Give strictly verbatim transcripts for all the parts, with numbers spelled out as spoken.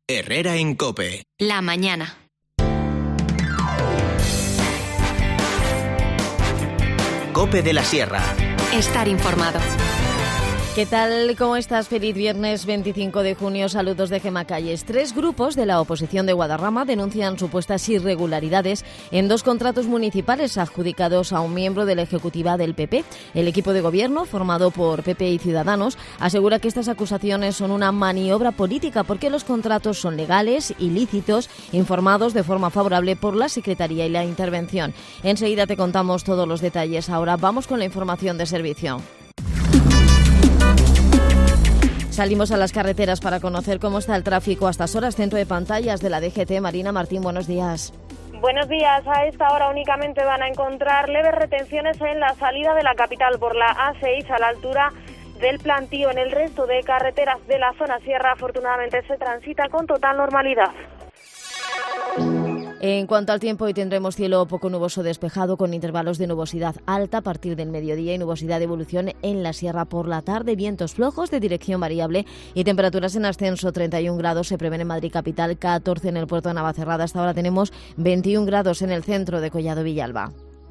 Herrera en COPE. La mañana. COPE de la Sierra. Estar informado. ¿Qué tal? ¿Cómo estás? Feliz viernes veinticinco de junio. Saludos de Gemma Calles. Tres grupos de la oposición de Guadarrama denuncian supuestas irregularidades en dos contratos municipales adjudicados a un miembro de la ejecutiva del P P. El equipo de gobierno, formado por P P y Ciudadanos, asegura que estas acusaciones son una maniobra política porque los contratos son legales, ilícitos, informados de forma favorable por la Secretaría y la Intervención. Enseguida te contamos todos los detalles. Ahora vamos con la información de servicio. Salimos a las carreteras para conocer cómo está el tráfico a estas horas. Centro de pantallas de la D G T. Marina Martín, buenos días. Buenos días. A esta hora únicamente van a encontrar leves retenciones en la salida de la capital por la A seis a la altura del Plantío. En el resto de carreteras de la zona sierra, afortunadamente, se transita con total normalidad. En cuanto al tiempo, hoy tendremos cielo poco nuboso despejado con intervalos de nubosidad alta a partir del mediodía y nubosidad de evolución en la sierra por la tarde, vientos flojos de dirección variable y temperaturas en ascenso. Treinta y un grados se prevén en Madrid capital, catorce en el puerto de Navacerrada. Hasta ahora tenemos veintiún grados en el centro de Collado Villalba.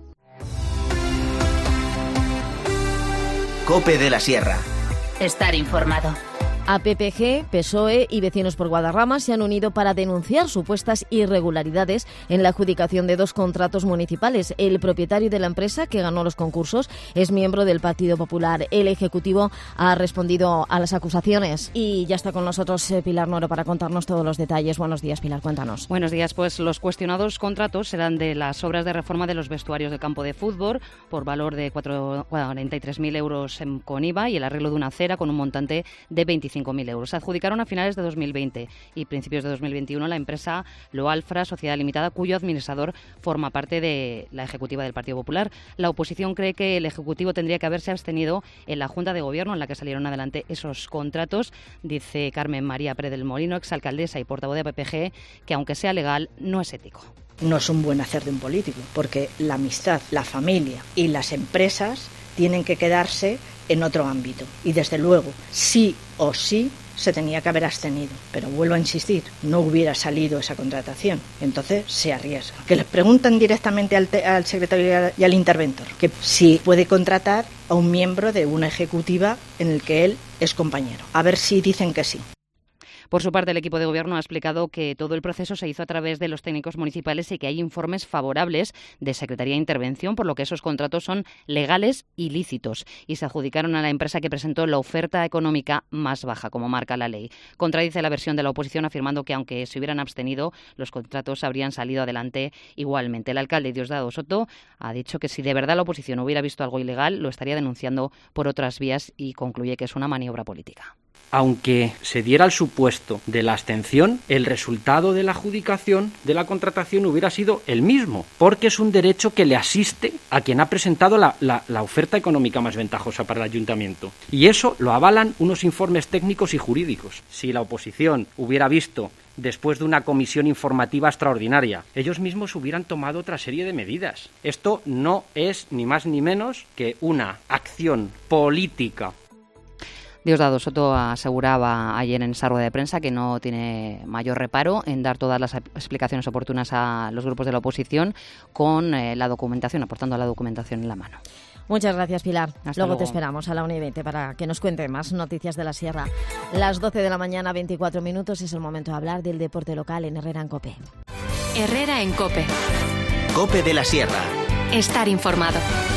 COPE de la Sierra. Estar informado. A P P G, P S O E y Vecinos por Guadarrama se han unido para denunciar supuestas irregularidades en la adjudicación de dos contratos municipales. El propietario de la empresa que ganó los concursos es miembro del Partido Popular. El Ejecutivo ha respondido a las acusaciones y ya está con nosotros eh, Pilar Noro para contarnos todos los detalles. Buenos días, Pilar, cuéntanos. Buenos días, pues los cuestionados contratos serán de las obras de reforma de los vestuarios del campo de fútbol por valor de cuarenta y tres mil euros con I V A y el arreglo de una acera con un montante de veinticinco mil euros. Se adjudicaron a finales de dos mil veinte y principios de dos mil veintiuno la empresa Loalfra, Sociedad Limitada, cuyo administrador forma parte de la ejecutiva del Partido Popular. La oposición cree que el Ejecutivo tendría que haberse abstenido en la Junta de Gobierno en la que salieron adelante esos contratos. Dice Carmen María Pérez del Molino, exalcaldesa y portavoz de P P G, que aunque sea legal, no es ético. No es un buen hacer de un político, porque la amistad, la familia y las empresas tienen que quedarse en otro ámbito. Y desde luego, sí o sí, se tenía que haber abstenido. Pero vuelvo a insistir, no hubiera salido esa contratación. Entonces se arriesga. Que les preguntan directamente al, te- al secretario y al interventor que si puede contratar a un miembro de una ejecutiva en el que él es compañero. A ver si dicen que sí. Por su parte, el equipo de gobierno ha explicado que todo el proceso se hizo a través de los técnicos municipales y que hay informes favorables de Secretaría de Intervención, por lo que esos contratos son legales y lícitos y se adjudicaron a la empresa que presentó la oferta económica más baja, como marca la ley. Contradice la versión de la oposición afirmando que aunque se hubieran abstenido, los contratos habrían salido adelante igualmente. El alcalde Diosdado Soto ha dicho que si de verdad la oposición hubiera visto algo ilegal, lo estaría denunciando por otras vías y concluye que es una maniobra política. Aunque se diera el supuesto de la abstención, el resultado de la adjudicación de la contratación hubiera sido el mismo, porque es un derecho que le asiste a quien ha presentado la, la, la oferta económica más ventajosa para el ayuntamiento. Y eso lo avalan unos informes técnicos y jurídicos. Si la oposición hubiera visto después de una comisión informativa extraordinaria, ellos mismos hubieran tomado otra serie de medidas. Esto no es ni más ni menos que una acción política. Diosdado Soto aseguraba ayer en esa rueda de prensa que no tiene mayor reparo en dar todas las explicaciones oportunas a los grupos de la oposición con eh, la documentación, aportando la documentación en la mano. Muchas gracias, Pilar. Hasta luego, luego te esperamos a la una y veinte para que nos cuente más noticias de la Sierra. Las doce de la mañana, veinticuatro minutos, es el momento de hablar del deporte local en Herrera en COPE. Herrera en COPE. COPE de la Sierra. Estar informado.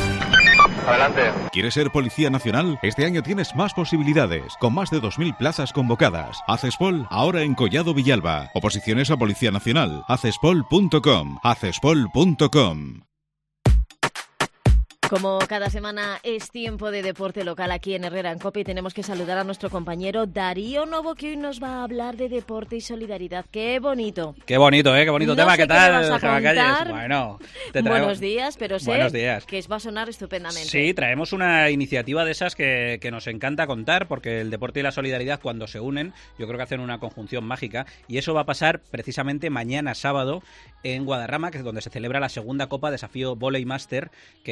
Adelante. ¿Quieres ser Policía Nacional? Este año tienes más posibilidades, con más de dos mil plazas convocadas. Acespol, ahora en Collado Villalba. Oposiciones a Policía Nacional. acespol punto com. acespol punto com. Como cada semana es tiempo de deporte local aquí en Herrera en COPE y tenemos que saludar a nuestro compañero Darío Novo, que hoy nos va a hablar de deporte y solidaridad. ¡Qué bonito! Qué bonito, ¿eh? Qué bonito no tema. sé ¿Qué tal, qué vas a Gemma Calles? contar. Bueno, te traigo... Buenos días, pero sé Buenos días. que va a sonar estupendamente. Sí, traemos una iniciativa de esas que, que nos encanta contar, porque el deporte y la solidaridad, cuando se unen, yo creo que hacen una conjunción mágica, y eso va a pasar precisamente mañana sábado en Guadarrama, que es donde se celebra la segunda Copa Desafío Volley Master, que está organizada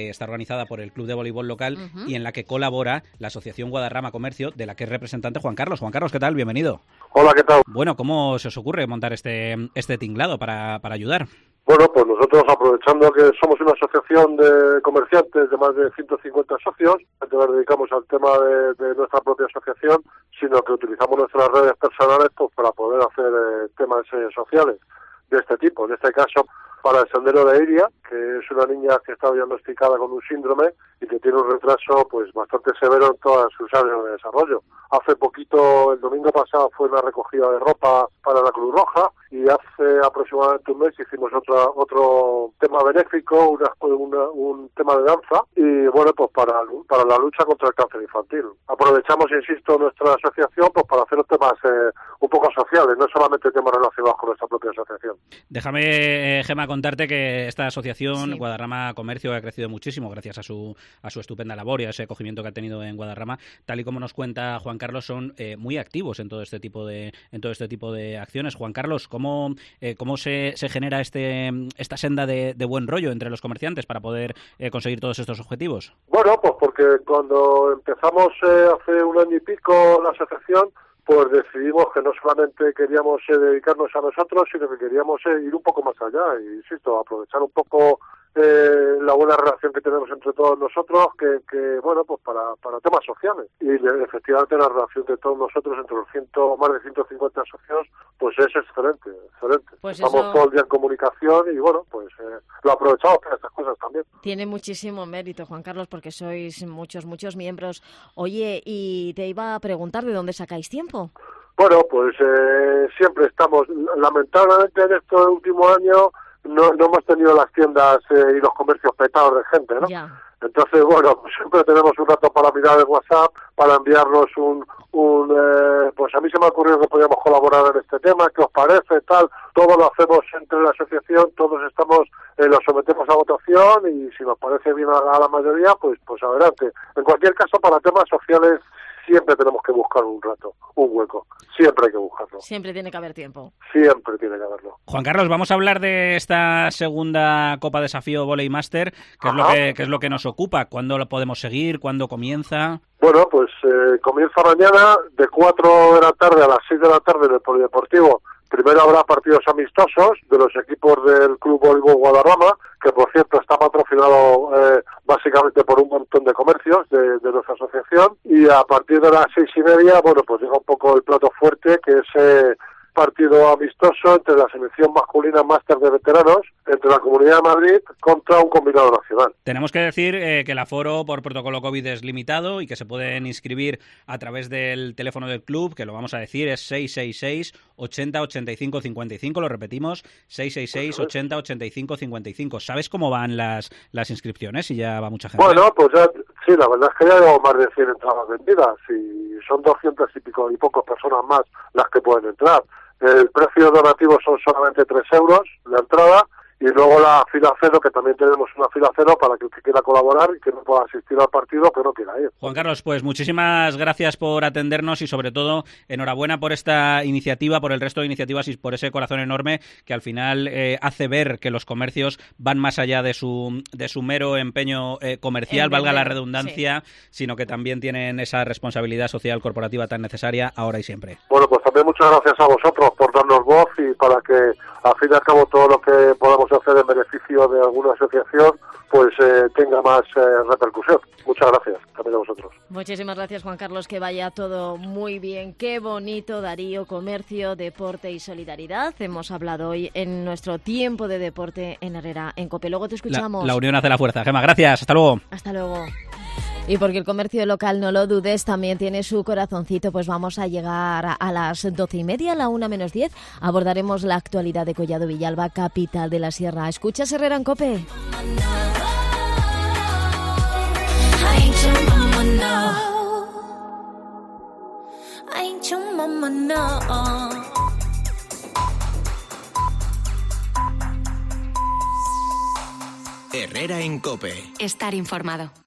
organizada por el Club de Voleibol local Uh-huh. y en la que colabora la Asociación Guadarrama Comercio, de la que es representante Juan Carlos. Juan Carlos, ¿qué tal? Bienvenido. Hola, ¿qué tal? Bueno, ¿cómo se os ocurre montar este, este tinglado para, para ayudar? Bueno, pues nosotros, aprovechando que somos una asociación de comerciantes de más de ciento cincuenta socios, no nos dedicamos al tema de, de nuestra propia asociación, sino que utilizamos nuestras redes personales pues para poder hacer eh, temas eh, sociales de este tipo. En este caso, para el Sendero de Iria, que es una niña que está diagnosticada con un síndrome y que tiene un retraso pues bastante severo en todas sus áreas de desarrollo. Hace poquito, el domingo pasado, fue una recogida de ropa para la Cruz Roja, y hace aproximadamente un mes hicimos otra, otro tema benéfico, una, una, un tema de danza, y bueno, pues para, para la lucha contra el cáncer infantil. Aprovechamos, insisto, nuestra asociación pues para hacer temas eh, un poco sociales, no solamente temas relacionados con nuestra propia asociación. Déjame, eh, Gemma, contarte que esta asociación, Sí. Guadarrama Comercio, ha crecido muchísimo gracias a su, a su estupenda labor y a ese acogimiento que ha tenido en Guadarrama. Tal y como nos cuenta Juan Carlos, son eh, muy activos en todo este tipo de, en todo este tipo de acciones. Juan Carlos, ¿cómo, eh, cómo se, se genera este, esta senda de, de buen rollo entre los comerciantes para poder eh, conseguir todos estos objetivos? Bueno, pues porque cuando empezamos eh, hace un año y pico la asociación, pues decidimos que no solamente queríamos eh, dedicarnos a nosotros, sino que queríamos eh, ir un poco más allá, y insisto, aprovechar un poco eh, la buena relación que tenemos entre todos nosotros, que, que bueno, pues para, para temas sociales. Y de, efectivamente la relación de todos nosotros entre los ciento, más de ciento cincuenta socios, pues es excelente, excelente. Pues Estamos eso... todo el día en comunicación y bueno, pues eh, lo aprovechamos para estas cosas también. Tiene muchísimo mérito, Juan Carlos, porque sois muchos, muchos miembros. Oye, y te iba a preguntar, ¿de dónde sacáis tiempo? Bueno, pues eh, siempre estamos, lamentablemente en estos últimos años no, no hemos tenido las tiendas eh, y los comercios petados de gente, ¿no? Ya. Entonces, bueno, pues siempre tenemos un rato para mirar el WhatsApp, para enviarnos un, un eh, pues a mí se me ha ocurrido que podíamos colaborar en este tema, ¿qué os parece? Tal, todo lo hacemos entre la asociación, todos estamos, eh, lo sometemos a votación, y si nos parece bien a, a la mayoría, pues, pues adelante. En cualquier caso, para temas sociales, siempre tenemos que buscar un rato, un hueco. Siempre hay que buscarlo. Siempre tiene que haber tiempo. Siempre tiene que haberlo. Juan Carlos, vamos a hablar de esta segunda Copa Desafío Volley Master, que es, lo que, que es lo que nos ocupa. ¿Cuándo lo podemos seguir? ¿Cuándo comienza? Bueno, pues eh, comienza mañana de cuatro de la tarde a las seis de la tarde en el Polideportivo. Primero habrá partidos amistosos de los equipos del Club Voleibol Guadarrama, que por cierto está patrocinado eh, básicamente por un montón de comercios de, de nuestra asociación, y a partir de las seis y media, bueno, pues llega un poco el plato fuerte, que es eh, partido amistoso entre la selección masculina máster de veteranos, entre la Comunidad de Madrid contra un combinado nacional. Tenemos que decir eh, que el aforo por protocolo COVID es limitado y que se pueden inscribir a través del teléfono del club, que lo vamos a decir, es seis seis seis, ochenta, ochenta y cinco, cincuenta y cinco, lo repetimos, seis seis seis, ochenta, ochenta y cinco, cincuenta y cinco. ¿Sabes cómo van las, las inscripciones? Si ya va mucha gente. Bueno, pues ya, sí, la verdad es que ya llevamos más de cien entradas vendidas, y son doscientas y pico y pocos personas más las que pueden entrar. El precio donativo son solamente tres euros la entrada, y luego la fila cero, que también tenemos una fila cero para que el que quiera colaborar y que no pueda asistir al partido, pero no quiera ir. Juan Carlos, pues muchísimas gracias por atendernos, y sobre todo enhorabuena por esta iniciativa, por el resto de iniciativas y por ese corazón enorme que al final eh, hace ver que los comercios van más allá de su, de su mero empeño eh, comercial, valga la redundancia, sí, sino que también tienen esa responsabilidad social corporativa tan necesaria ahora y siempre. Bueno, pues también muchas gracias a vosotros por darnos voz, y para que al fin y al cabo todo lo que podamos hacer en beneficio de alguna asociación pues eh, tenga más eh, repercusión. Muchas gracias también a vosotros. Muchísimas gracias, Juan Carlos, que vaya todo muy bien. Qué bonito, Darío, comercio, deporte y solidaridad. Hemos hablado hoy en nuestro tiempo de deporte en Herrera en COPE. Luego te escuchamos. La, la unión hace la fuerza. Gemma, gracias. Hasta luego. Hasta luego. Y porque el comercio local, no lo dudes, también tiene su corazoncito, pues vamos a llegar a, a las doce y media, a la una menos diez. Abordaremos la actualidad de Collado Villalba, capital de la Sierra. ¿Escuchas Herrera en COPE? Herrera en COPE. Estar informado.